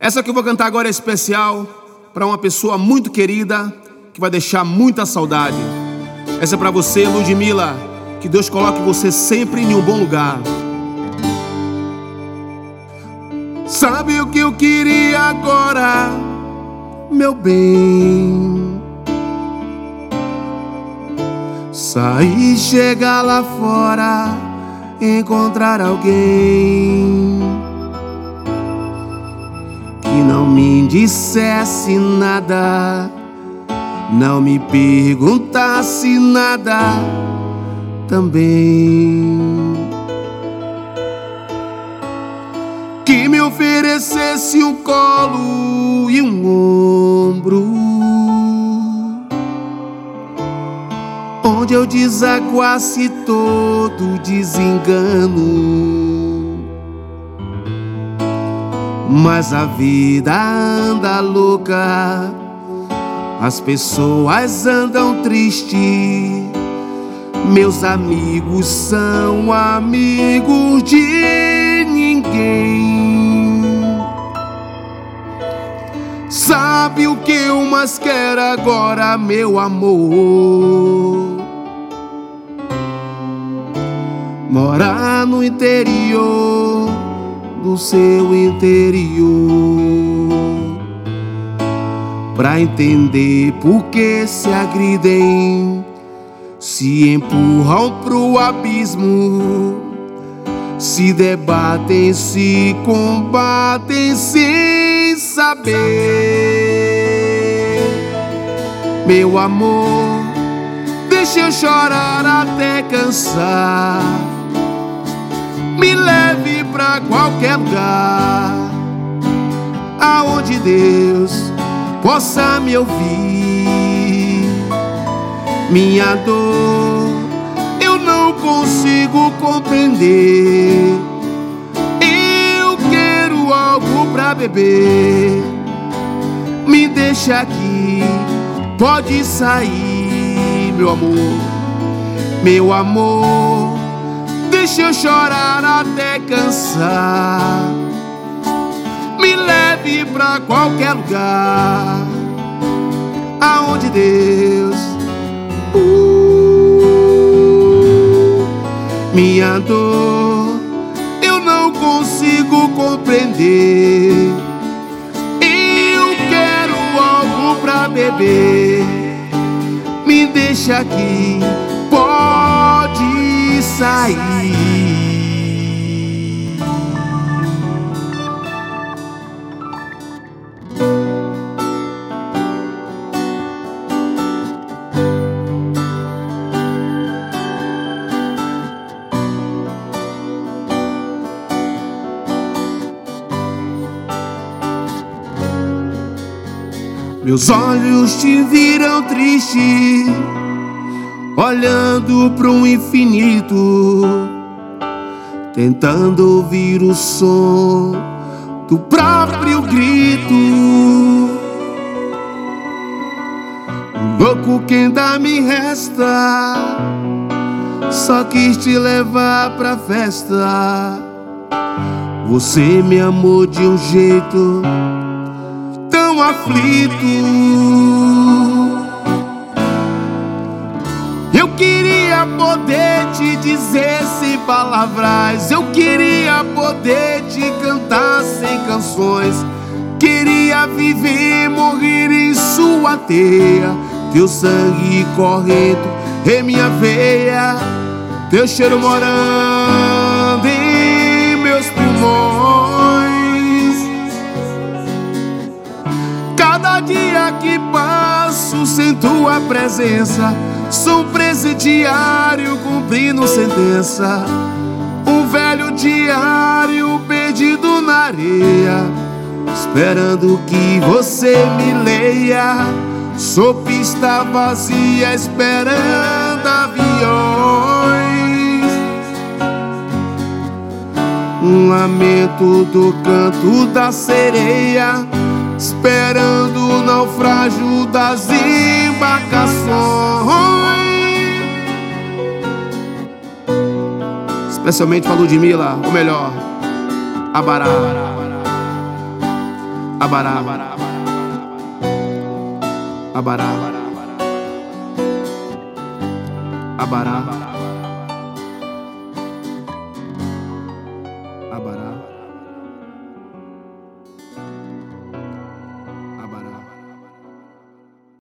Essa que eu vou cantar agora é especial para uma pessoa muito querida, que vai deixar muita saudade. Essa é para você, Ludmila. Que Deus coloque você sempre em um bom lugar. Sabe o que eu queria agora, meu bem? Sair, chegar lá fora, encontrar alguém que não me dissesse nada, não me perguntasse nada também, que me oferecesse um colo e um ombro, onde eu desaguasse todo desengano. Mas a vida anda louca, as pessoas andam tristes, meus amigos são amigos de ninguém. Sabe o que eu mais quero agora, meu amor? Morar no interior do seu interior, pra entender por que se agridem, se empurram pro abismo, se debatem, se combatem sem saber. Meu amor, deixa eu chorar até cansar, me leve pra qualquer lugar, aonde Deus possa me ouvir. Minha dor eu não consigo compreender, eu quero algo pra beber. Me deixa aqui, pode sair, meu amor. Meu amor, deixa eu chorar até cansar, me leve pra qualquer lugar, aonde Deus minha dor eu não consigo compreender, eu quero algo pra beber. Me deixa aqui, pode sair. Meus olhos te viram triste, olhando pro infinito, tentando ouvir o som do próprio grito. Louco que ainda me resta, só quis te levar pra festa. Você me amou de um jeito tão aflito. Eu queria poder te dizer sem palavras, eu queria poder te cantar sem canções, queria viver e morrer em sua teia, teu sangue correndo em minha veia, teu cheiro morando em meus pulmões. Cada dia que passo sem tua presença, sou um presidiário cumprindo sentença, um velho diário perdido na areia, esperando que você me leia. Sou pista vazia esperando aviões, um lamento do canto da sereia, esperando o naufrágio das embarcações. Especialmente pra Ludmila, ou melhor, Abará. Abará, abará, abará.